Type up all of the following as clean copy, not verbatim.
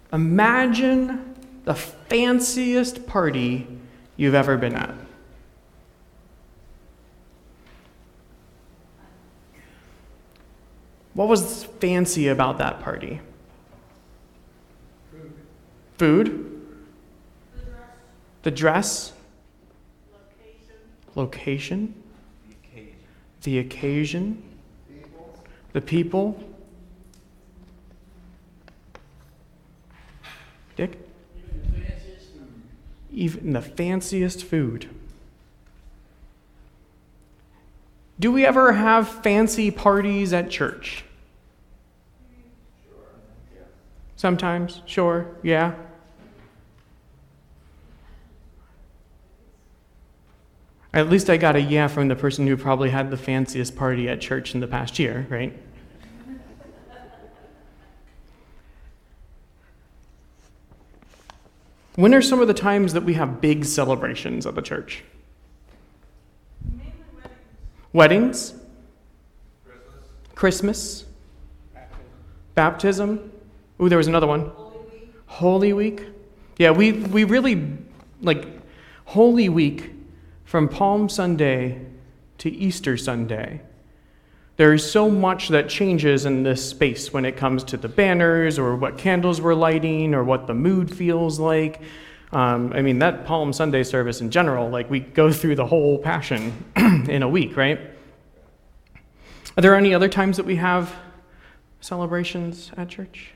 Imagine the fanciest party you've ever been at. What was fancy about that party? Food? The dress? Location? The occasion? The people? Dick? Even the fanciest food. Do we ever have fancy parties at church? Sometimes, sure, yeah. At least I got a yeah from the person who probably had the fanciest party at church in the past year, right? When are some of the times that we have big celebrations at the church? Mainly Weddings? Christmas? Baptism? Ooh, there was another one. Holy Week. Yeah, we really, Holy Week, from Palm Sunday to Easter Sunday, there is so much that changes in this space when it comes to the banners or what candles we're lighting or what the mood feels like. That Palm Sunday service in general, we go through the whole Passion in a week, right? Are there any other times that we have celebrations at church?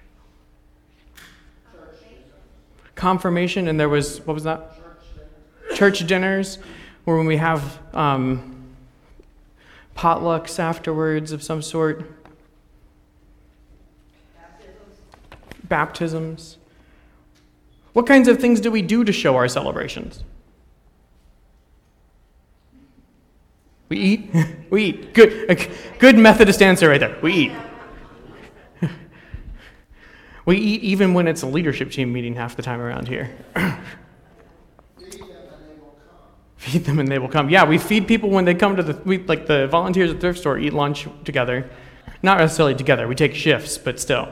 Confirmation, and there was, what was that? Church dinners, or when we have potlucks afterwards of some sort. Baptisms. What kinds of things do we do to show our celebrations? We eat. We eat. Good Methodist answer right there. We eat. We eat even when it's a leadership team meeting half the time around here. Feed them and they will come. Yeah, we feed people when they come to the volunteers at the thrift store eat lunch together. Not necessarily together, we take shifts, but still.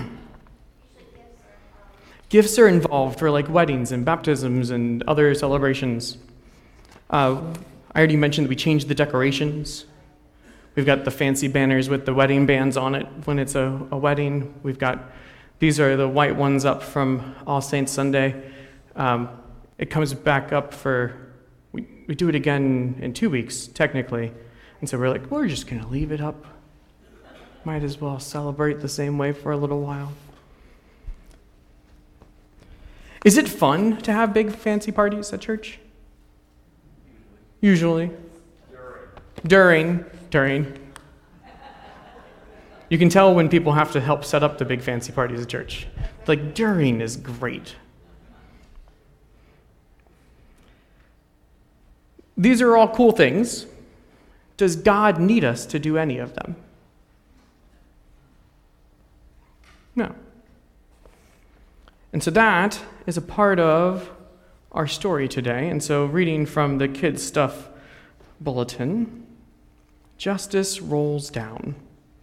Gifts are involved for weddings and baptisms and other celebrations. I already mentioned that we changed the decorations. We've got the fancy banners with the wedding bands on it when it's a wedding. These are the white ones up from All Saints Sunday. It comes back up we do it again in 2 weeks, technically. And so we're just going to leave it up. Might as well celebrate the same way for a little while. Is it fun to have big fancy parties at church? Usually. During. You can tell when people have to help set up the big fancy parties at church. During is great. These are all cool things. Does God need us to do any of them? No. And so that is a part of our story today. And so reading from the Kids Stuff bulletin, justice rolls down.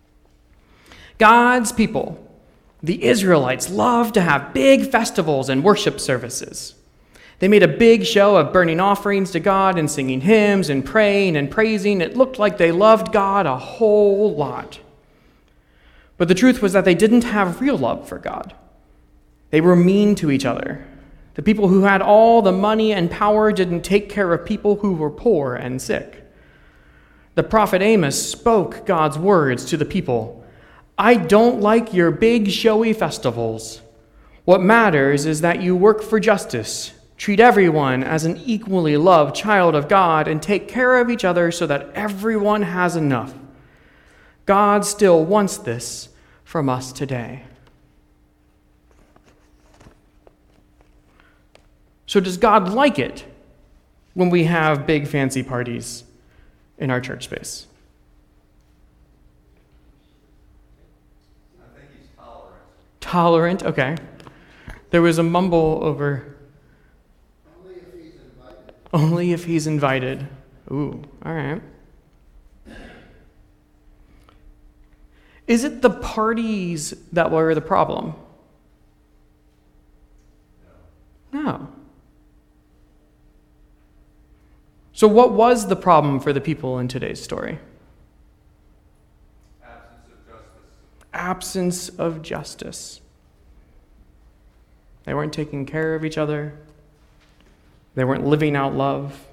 God's people, the Israelites, loved to have big festivals and worship services. They made a big show of burning offerings to God and singing hymns and praying and praising. It looked like they loved God a whole lot. But the truth was that they didn't have real love for God. They were mean to each other. The people who had all the money and power didn't take care of people who were poor and sick. The prophet Amos spoke God's words to the people. I don't like your big showy festivals. What matters is that you work for justice. Treat everyone as an equally loved child of God and take care of each other so that everyone has enough. God still wants this from us today. So does God like it when we have big fancy parties in our church space? I think he's tolerant. Tolerant, okay. There was a mumble over... Only if he's invited. Ooh, all right. Is it the parties that were the problem? Oh. So what was the problem for the people in today's story? Absence of justice. They weren't taking care of each other. They weren't living out love.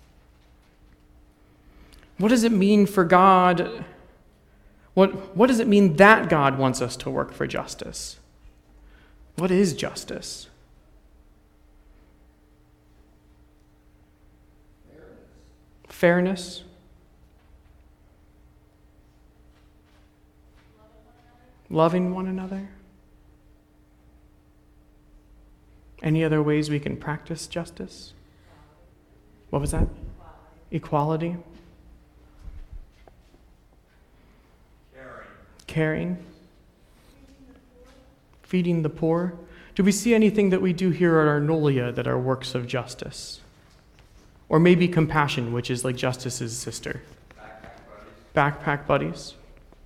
What does it mean for God? What does it mean that God wants us to work for justice? What is justice? Fairness. Loving one another. Any other ways we can practice justice? What was that? Equality. Caring. Feeding the poor. Do we see anything that we do here at Arnolia that are works of justice? Or maybe compassion, which is like justice's sister. Backpack buddies.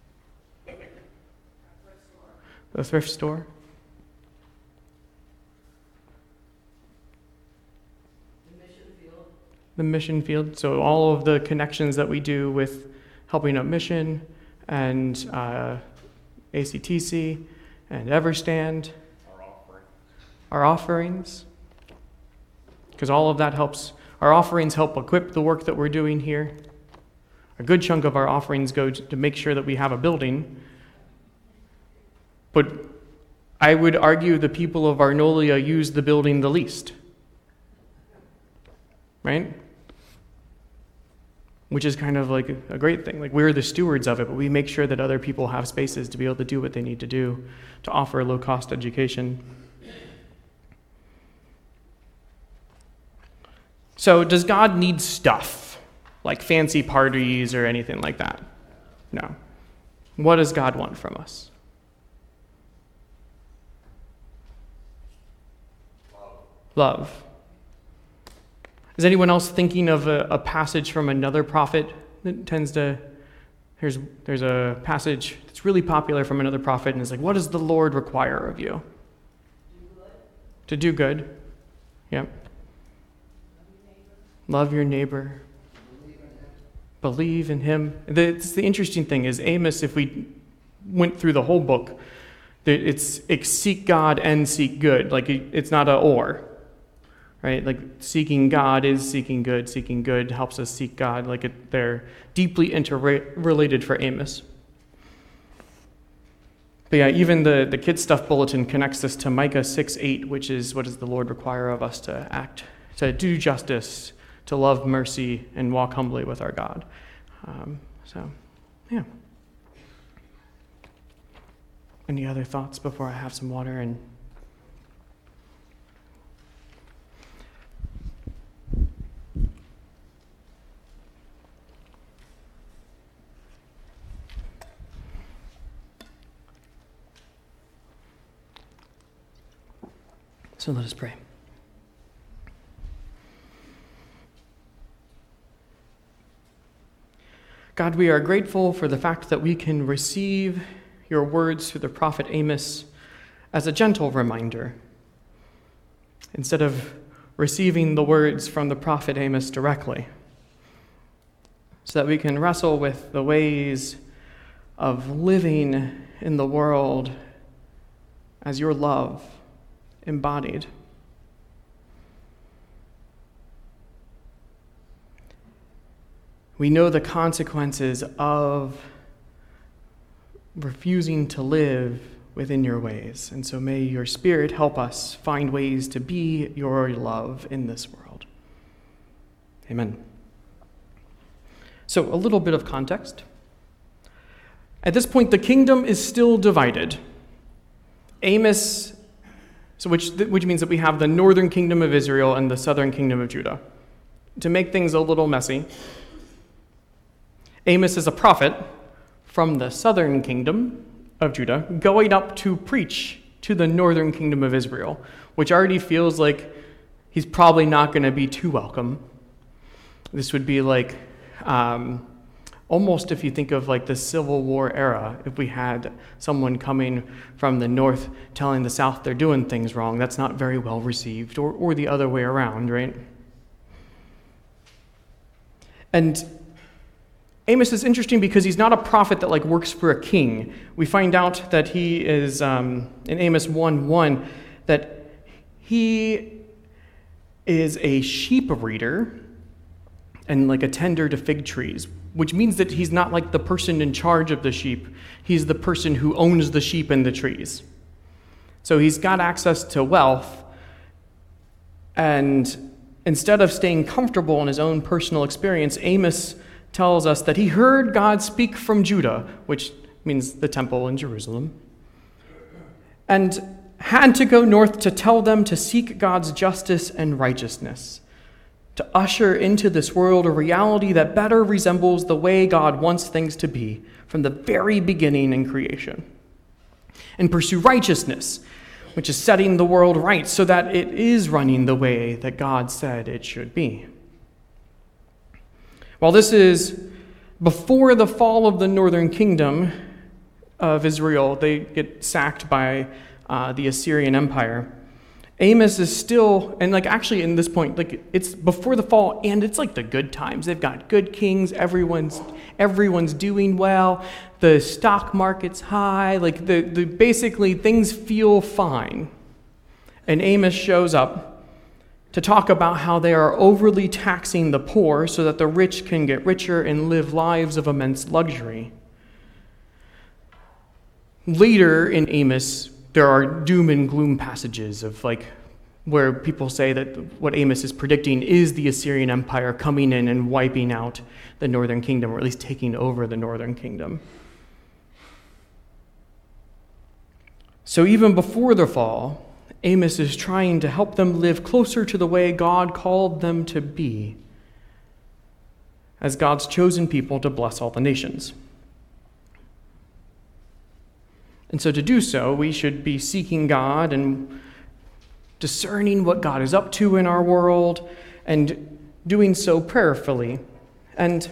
The thrift store. The mission field. So all of the connections that we do with Helping Up Mission and ACTC and Everstand. Our offerings. Because all of that helps. Our offerings help equip the work that we're doing here. A good chunk of our offerings go to make sure that we have a building. But I would argue the people of Arnolia use the building the least. Right? Which is kind of like a great thing. Like, we're the stewards of it, but we make sure that other people have spaces to be able to do what they need to do to offer low-cost education. So does God need stuff, like fancy parties or anything like that? No. What does God want from us? Love. Is anyone else thinking of a passage from another prophet that tends to, there's a passage that's really popular from another prophet, and it's like, what does the Lord require of you? To do good. Yep. Love your neighbor. Believe in him. The interesting thing is Amos, if we went through the whole book, it's seek God and seek good. Like, it's not a or. Right? Like, seeking God is seeking good. Seeking good helps us seek God. Like, they're deeply interrelated for Amos. But yeah, even the Kids Stuff Bulletin connects this to Micah 6:8, which is, what does the Lord require of us to act, to do justice, to love mercy, and walk humbly with our God. Yeah. Any other thoughts before I have some water and... So let us pray. God, we are grateful for the fact that we can receive your words through the prophet Amos as a gentle reminder, instead of receiving the words from the prophet Amos directly, so that we can wrestle with the ways of living in the world as your love embodied. We know the consequences of refusing to live within your ways, and so may your Spirit help us find ways to be your love in this world. Amen. So, a little bit of context. At this point, the kingdom is still divided. Amos, which means that we have the northern kingdom of Israel and the southern kingdom of Judah. To make things a little messy, Amos is a prophet from the southern kingdom of Judah going up to preach to the northern kingdom of Israel, which already feels like he's probably not going to be too welcome. This would be like Almost if you think of like the Civil War era, if we had someone coming from the north telling the south they're doing things wrong, that's not very well received, or the other way around, right? And Amos is interesting because he's not a prophet that like works for a king. We find out that he is, in Amos 1:1, that he is a sheep breeder and like a tender to fig trees, which means that he's not like the person in charge of the sheep. He's the person who owns the sheep and the trees. So he's got access to wealth, and instead of staying comfortable in his own personal experience, Amos tells us that he heard God speak from Judah, which means the temple in Jerusalem, and had to go north to tell them to seek God's justice and righteousness, to usher into this world a reality that better resembles the way God wants things to be from the very beginning in creation, and pursue righteousness, which is setting the world right so that it is running the way that God said it should be. While this is before the fall of the northern kingdom of Israel, they get sacked by the Assyrian Empire. Amos is still, and like actually in this point, like it's before the fall and it's like the good times. They've got good kings, everyone's doing well, the stock market's high, like the basically things feel fine. And Amos shows up to talk about how they are overly taxing the poor so that the rich can get richer and live lives of immense luxury. Later in Amos, there are doom and gloom passages of like where people say that what Amos is predicting is the Assyrian Empire coming in and wiping out the northern kingdom, or at least taking over the northern kingdom. So even before the fall, Amos is trying to help them live closer to the way God called them to be as God's chosen people to bless all the nations. And so to do so, we should be seeking God and discerning what God is up to in our world and doing so prayerfully. And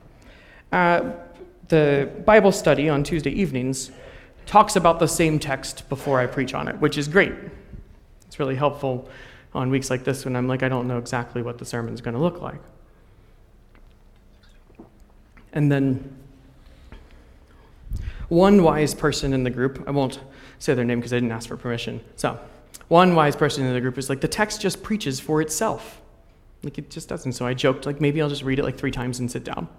the Bible study on Tuesday evenings talks about the same text before I preach on it, which is great. It's really helpful on weeks like this when I'm like, I don't know exactly what the sermon's going to look like. And then one wise person in the group, I won't say their name because I didn't ask for permission. So, one wise person in the group is like, the text just preaches for itself. Like, it just doesn't. So I joked, like, maybe I'll just read it like 3 times and sit down.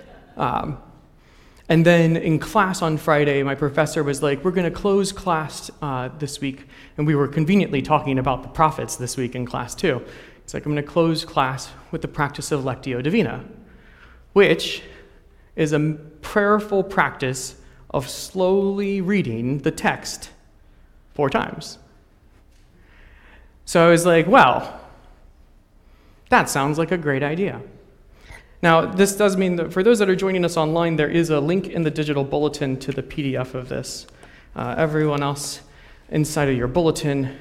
And then in class on Friday, my professor was like, we're going to close class this week. And we were conveniently talking about the prophets this week in class too. It's like, I'm going to close class with the practice of Lectio Divina, which is a prayerful practice of slowly reading the text 4 times. So I was like, well, that sounds like a great idea. Now, this does mean that for those that are joining us online, there is a link in the digital bulletin to the PDF of this. Everyone else inside of your bulletin,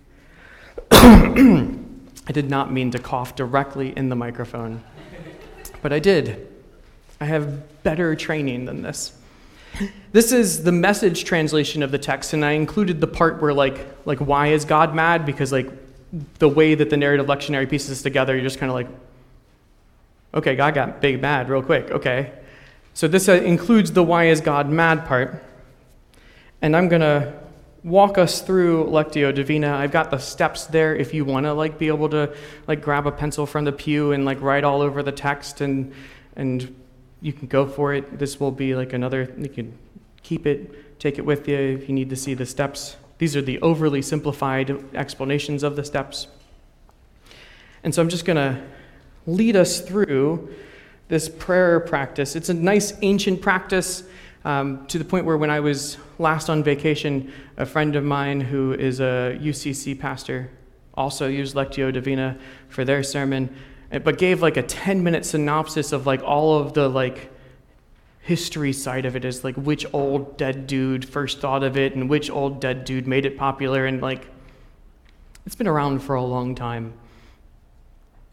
I did not mean to cough directly in the microphone, but I did. I have better training than this. This is the Message translation of the text, and I included the part where like why is God mad? Because like the way that the narrative lectionary pieces together, you're just kind of like, okay, God got big mad real quick. Okay, so this includes the why is God mad part, and I'm gonna walk us through Lectio Divina. I've got the steps there if you want to like be able to like grab a pencil from the pew and like write all over the text, and you can go for it. This will be like another, you can keep it, take it with you if you need to see the steps. These are the overly simplified explanations of the steps. And so I'm just going to lead us through this prayer practice. It's a nice ancient practice to the point where when I was last on vacation, a friend of mine who is a UCC pastor also used Lectio Divina for their sermon, but gave like a 10-minute synopsis of like all of the like history side of it, is like which old dead dude first thought of it and which old dead dude made it popular, and like it's been around for a long time.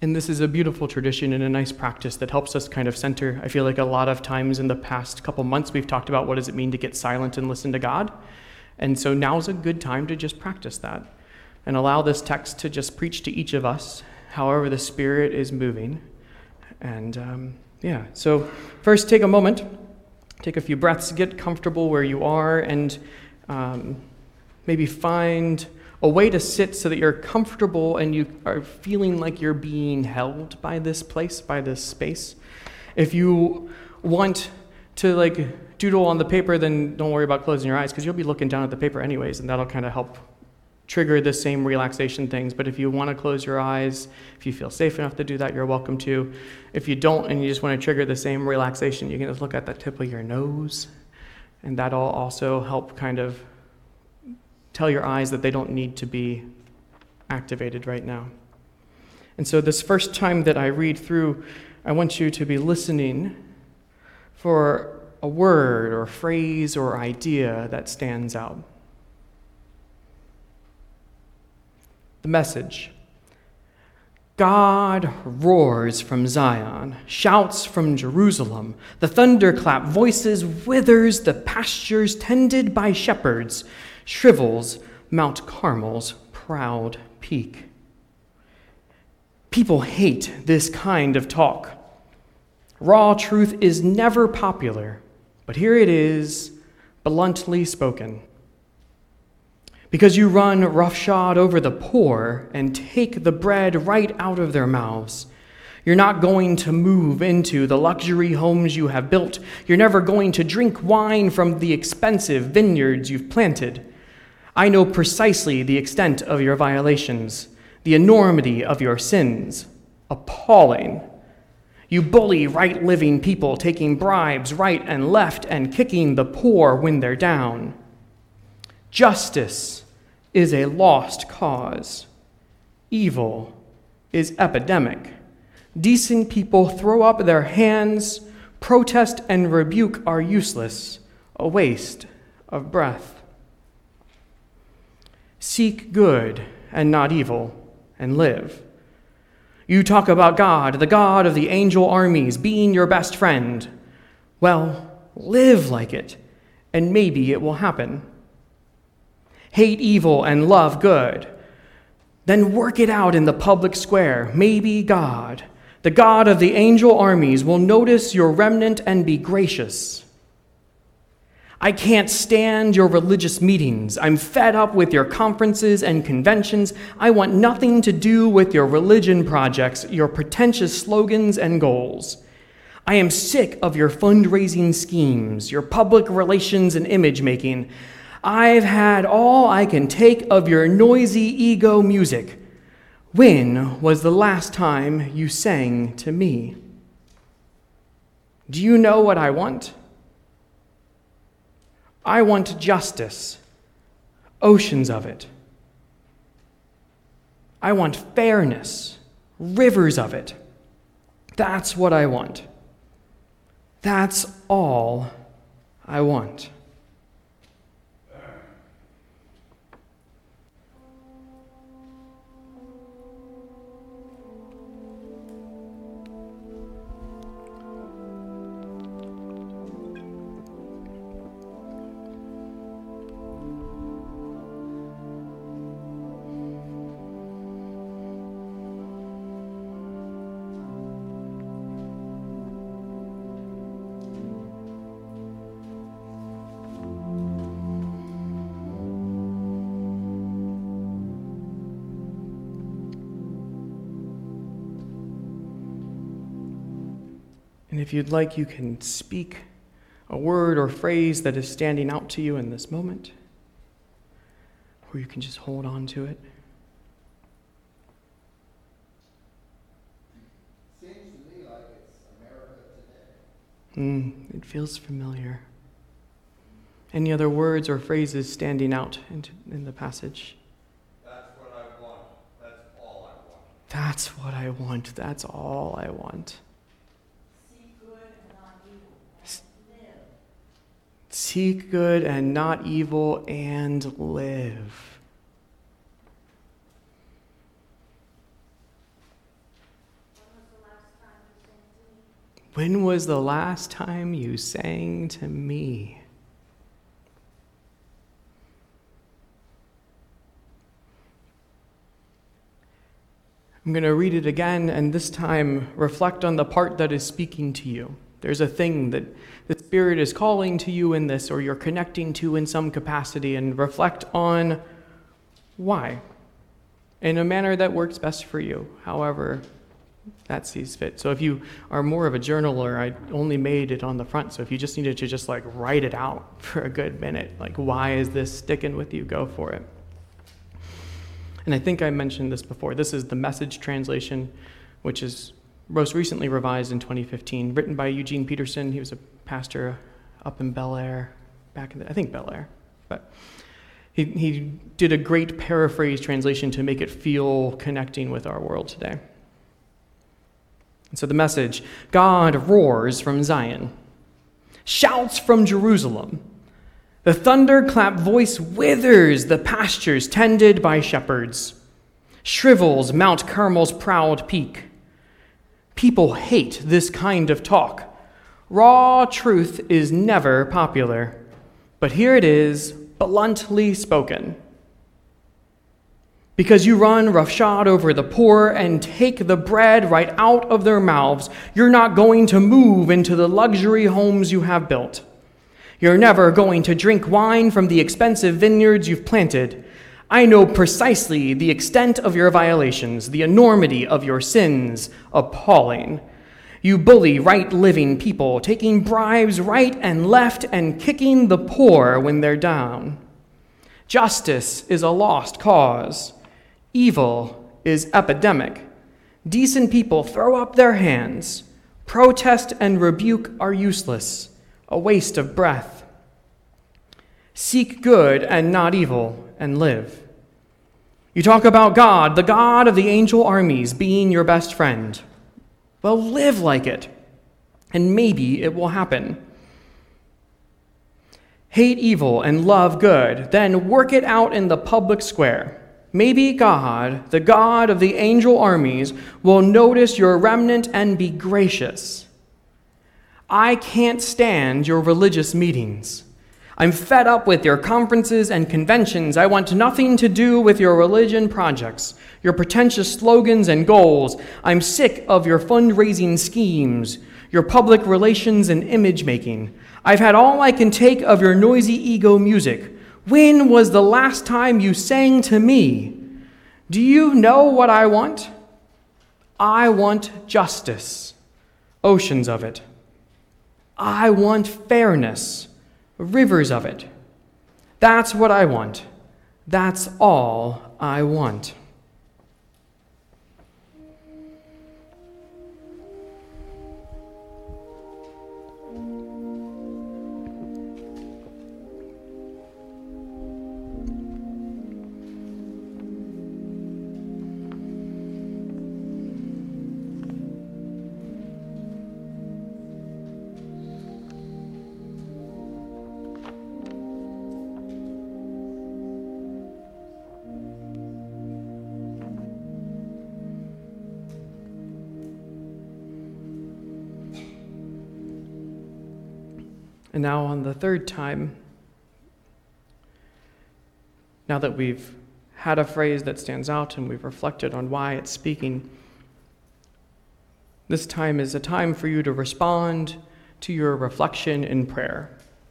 And this is a beautiful tradition and a nice practice that helps us kind of center. I feel like a lot of times in the past couple months we've talked about what does it mean to get silent and listen to God. And so now's a good time to just practice that and allow this text to just preach to each of us, however the Spirit is moving. And so first take a moment, take a few breaths, get comfortable where you are, and maybe find a way to sit so that you're comfortable and you are feeling like you're being held by this place, by this space. If you want to doodle on the paper, then don't worry about closing your eyes because you'll be looking down at the paper anyways, and that'll kind of help trigger the same relaxation things. But if you want to close your eyes, if you feel safe enough to do that, you're welcome to. If you don't and you just want to trigger the same relaxation, you can just look at the tip of your nose, and that'll also help kind of tell your eyes that they don't need to be activated right now. And so this first time that I read through, I want you to be listening for a word or phrase or idea that stands out. The message: God roars from Zion, shouts from Jerusalem. The thunderclap voices withers the pastures tended by shepherds, shrivels Mount Carmel's proud peak. People hate this kind of talk. Raw truth is never popular, but here it is, bluntly spoken. Because you run roughshod over the poor and take the bread right out of their mouths. You're not going to move into the luxury homes you have built. You're never going to drink wine from the expensive vineyards you've planted. I know precisely the extent of your violations, the enormity of your sins. Appalling. You bully right-living people, taking bribes right and left and kicking the poor when they're down. Justice is a lost cause. Evil is epidemic. Decent people throw up their hands. Protest and rebuke are useless, a waste of breath. Seek good and not evil, and live. You talk about God, the God of the angel armies, being your best friend. Well, live like it, and maybe it will happen. Hate evil and love good. Then work it out in the public square. Maybe God, the God of the angel armies, will notice your remnant and be gracious. I can't stand your religious meetings. I'm fed up with your conferences and conventions. I want nothing to do with your religion projects, your pretentious slogans and goals. I am sick of your fundraising schemes, your public relations and image making. I've had all I can take of your noisy ego music. When was the last time you sang to me? Do you know what I want? I want justice, oceans of it. I want fairness, rivers of it. That's what I want. That's all I want. And if you'd like, you can speak a word or phrase that is standing out to you in this moment, or you can just hold on to it. Seems to me like it's America today. It feels familiar. Any other words or phrases standing out in the passage? That's what I want. That's all I want. That's what I want. That's all I want. Seek good and not evil and live. When was the last time you sang to me? I'm going to read it again, and this time reflect on the part that is speaking to you. There's a thing that the Spirit is calling to you in this, or you're connecting to in some capacity, and reflect on why, in a manner that works best for you, however that sees fit. So if you are more of a journaler, I only made it on the front, so if you just needed to just write it out for a good minute, why is this sticking with you, go for it. And I think I mentioned this before. This is the Message translation, which is most recently revised in 2015, written by Eugene Peterson. He was a pastor up in Bel Air, Bel Air. But he did a great paraphrase translation to make it feel connecting with our world today. And so the Message: God roars from Zion, shouts from Jerusalem. The thunderclap voice withers the pastures tended by shepherds, shrivels Mount Carmel's proud peak. People hate this kind of talk. Raw truth is never popular, but here it is, bluntly spoken. Because you run roughshod over the poor and take the bread right out of their mouths, you're not going to move into the luxury homes you have built. You're never going to drink wine from the expensive vineyards you've planted. I know precisely the extent of your violations, the enormity of your sins, appalling. You bully right-living people, taking bribes right and left and kicking the poor when they're down. Justice is a lost cause. Evil is epidemic. Decent people throw up their hands. Protest and rebuke are useless. A waste of breath. Seek good and not evil, and live. You talk about God, the God of the angel armies, being your best friend. Well, live like it, and maybe it will happen. Hate evil and love good, then work it out in the public square. Maybe God, the God of the angel armies, will notice your remnant and be gracious. I can't stand your religious meetings. I'm fed up with your conferences and conventions. I want nothing to do with your religion projects, your pretentious slogans and goals. I'm sick of your fundraising schemes, your public relations and image making. I've had all I can take of your noisy ego music. When was the last time you sang to me? Do you know what I want? I want justice, oceans of it. I want fairness, rivers of it. That's what I want. That's all I want. And now on the third time, now that we've had a phrase that stands out and we've reflected on why it's speaking, this time is a time for you to respond to your reflection in prayer,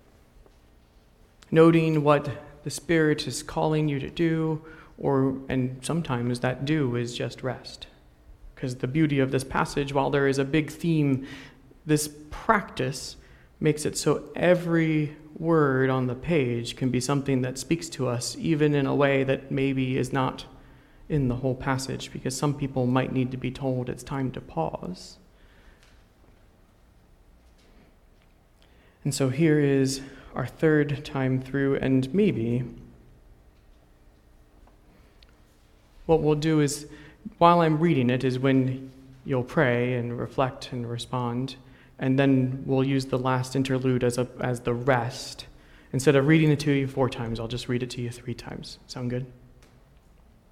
noting what the Spirit is calling you to do, and sometimes that do is just rest. Because the beauty of this passage, while there is a big theme, this practice makes it so every word on the page can be something that speaks to us, even in a way that maybe is not in the whole passage, because some people might need to be told it's time to pause. And so here is our third time through, and maybe what we'll do is, while I'm reading it, is when you'll pray and reflect and respond. And then we'll use the last interlude as the rest. Instead of reading it to you 4 times, I'll just read it to you 3 times. Sound good?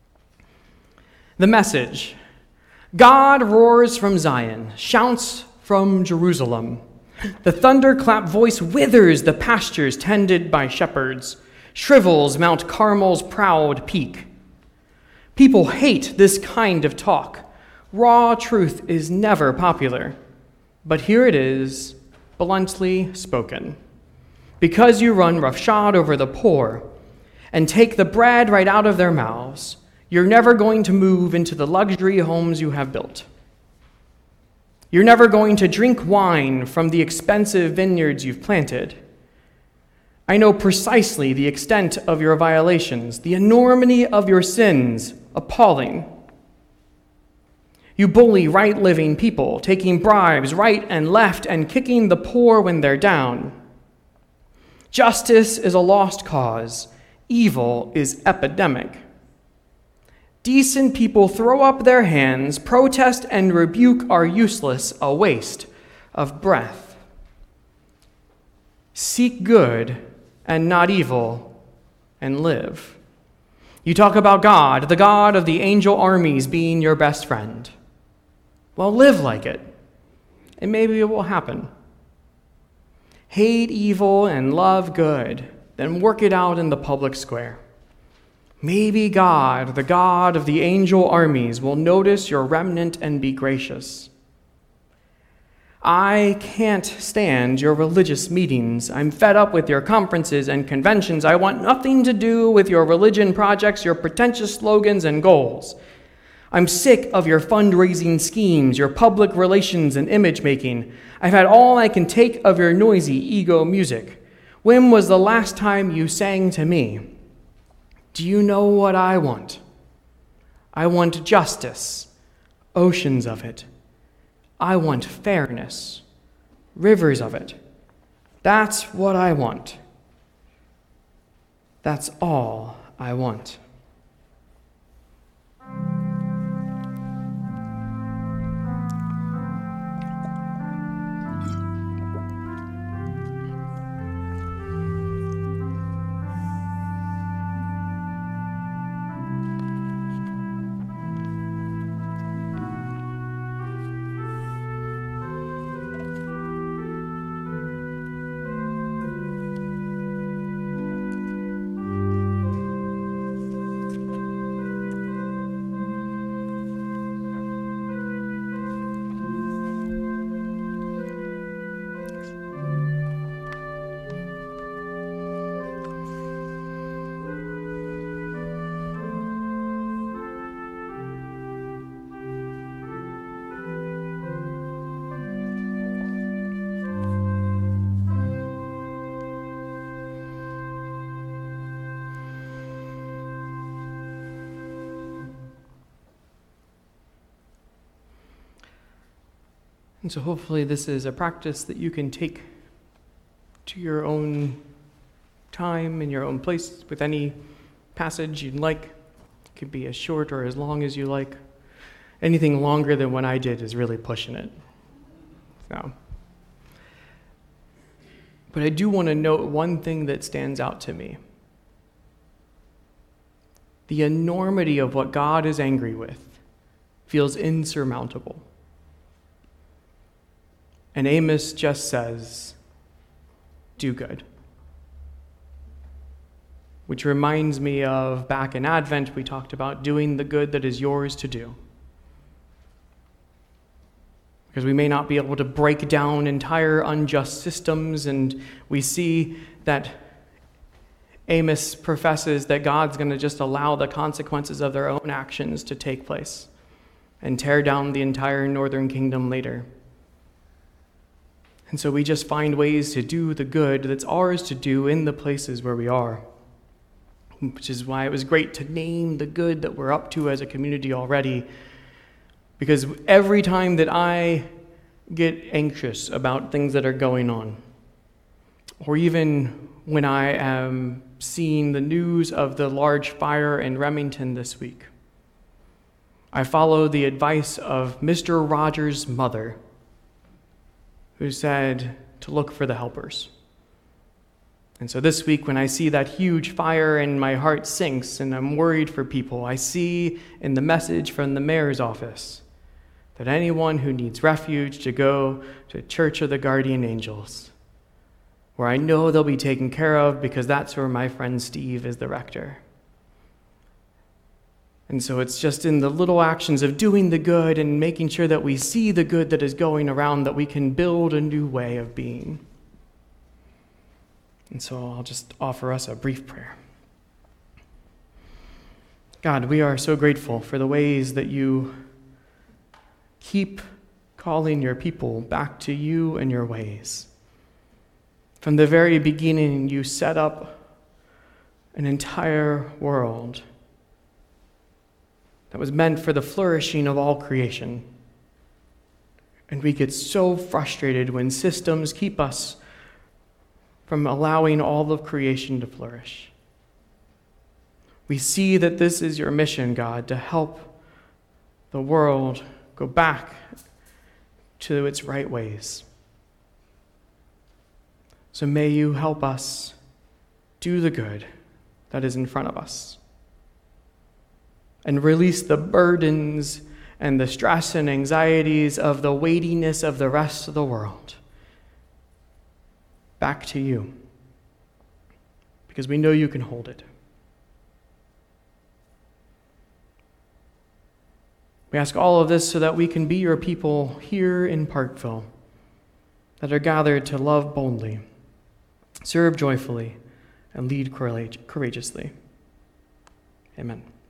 The Message. God roars from Zion, shouts from Jerusalem. The thunderclap voice withers the pastures tended by shepherds, shrivels Mount Carmel's proud peak. People hate this kind of talk. Raw truth is never popular. But here it is, bluntly spoken. Because you run roughshod over the poor and take the bread right out of their mouths, you're never going to move into the luxury homes you have built. You're never going to drink wine from the expensive vineyards you've planted. I know precisely the extent of your violations, the enormity of your sins, appalling. You bully right-living people, taking bribes right and left and kicking the poor when they're down. Justice is a lost cause. Evil is epidemic. Decent people throw up their hands, protest and rebuke are useless, a waste of breath. Seek good and not evil, and live. You talk about God, the God of the angel armies, being your best friend. Well, live like it, and maybe it will happen. Hate evil and love good, then work it out in the public square. Maybe God, the God of the angel armies, will notice your remnant and be gracious. I can't stand your religious meetings. I'm fed up with your conferences and conventions. I want nothing to do with your religion projects, your pretentious slogans and goals. I'm sick of your fundraising schemes, your public relations and image making. I've had all I can take of your noisy ego music. When was the last time you sang to me? Do you know what I want? I want justice, oceans of it. I want fairness, rivers of it. That's what I want. That's all I want. And so hopefully this is a practice that you can take to your own time in your own place with any passage you'd like. It could be as short or as long as you like. Anything longer than what I did is really pushing it. So, but I do want to note one thing that stands out to me. The enormity of what God is angry with feels insurmountable. And Amos just says, do good. Which reminds me of back in Advent, we talked about doing the good that is yours to do. Because we may not be able to break down entire unjust systems, and we see that Amos professes that God's going to just allow the consequences of their own actions to take place and tear down the entire northern kingdom later. And so we just find ways to do the good that's ours to do in the places where we are. Which is why it was great to name the good that we're up to as a community already. Because every time that I get anxious about things that are going on, or even when I am seeing the news of the large fire in Remington this week, I follow the advice of Mr. Rogers' mother, who said to look for the helpers. And so this week, when I see that huge fire and my heart sinks and I'm worried for people, I see in the message from the mayor's office that anyone who needs refuge to go to Church of the Guardian Angels, where I know they'll be taken care of because that's where my friend Steve is the rector. And so it's just in the little actions of doing the good and making sure that we see the good that is going around that we can build a new way of being. And so I'll just offer us a brief prayer. God, we are so grateful for the ways that you keep calling your people back to you and your ways. From the very beginning, you set up an entire world that was meant for the flourishing of all creation. And we get so frustrated when systems keep us from allowing all of creation to flourish. We see that this is your mission, God, to help the world go back to its right ways. So may you help us do the good that is in front of us and release the burdens and the stress and anxieties of the weightiness of the rest of the world back to you, because we know you can hold it. We ask all of this so that we can be your people here in Parkville that are gathered to love boldly, serve joyfully, and lead courageously. Amen.